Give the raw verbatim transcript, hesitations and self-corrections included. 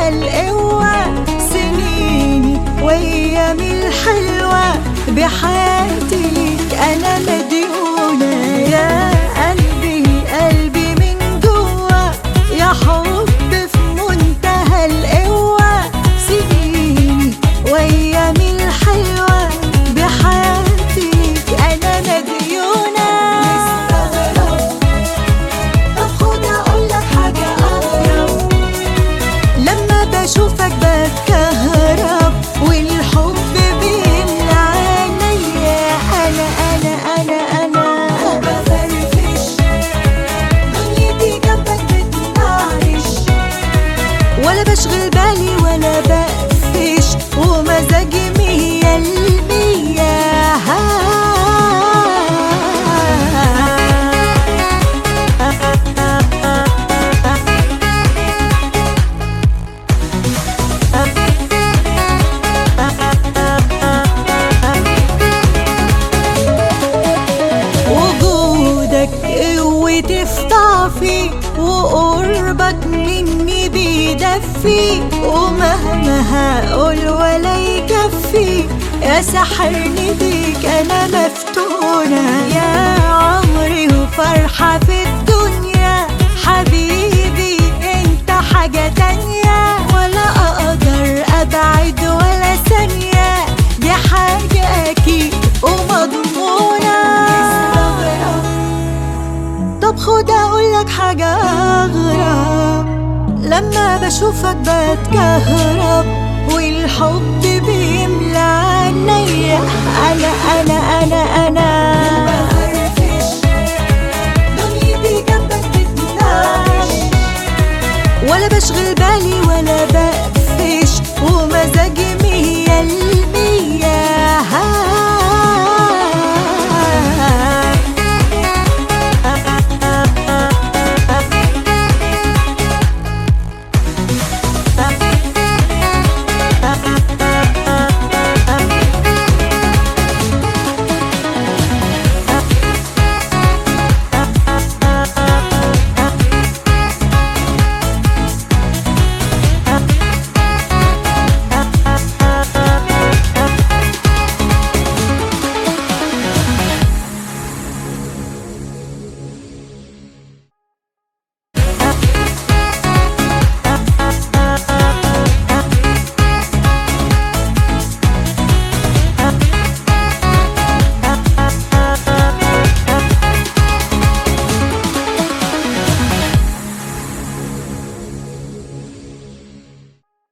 منتهى القوة، سنيني وايامي الحلوة بحياتي ليك انا مديونة. يا قلبي قلبي من جوا، يا حب في منتهى القوة، سنيني وايامي الحلوة بحياتي ليك انا مديونة. مستغرب، طب خد اقولك حاجة اغرب، لما بشوفك بتكهرب والحب بيملى عينيا. انا انا انا انا وبفرفش، دنيتي جنبك بتنعرش، ولا بشغل بالي ولا بقفش، ومزاجي مية المية. وجودك قوتي في ضعفي، وقربك مني بيدفي، ومهما هقول ولا يكفي، يا سحرني بيك انا مفتونة. يا عمري وفرحة في الدنيا، حبيبي انت حاجة تانية، ولا اقدر ابعد ولا ثانية، دي حاجة اكيد ومضمونة. طب خد اقولك حاجة اغرب، لما بشوفك بتكهرب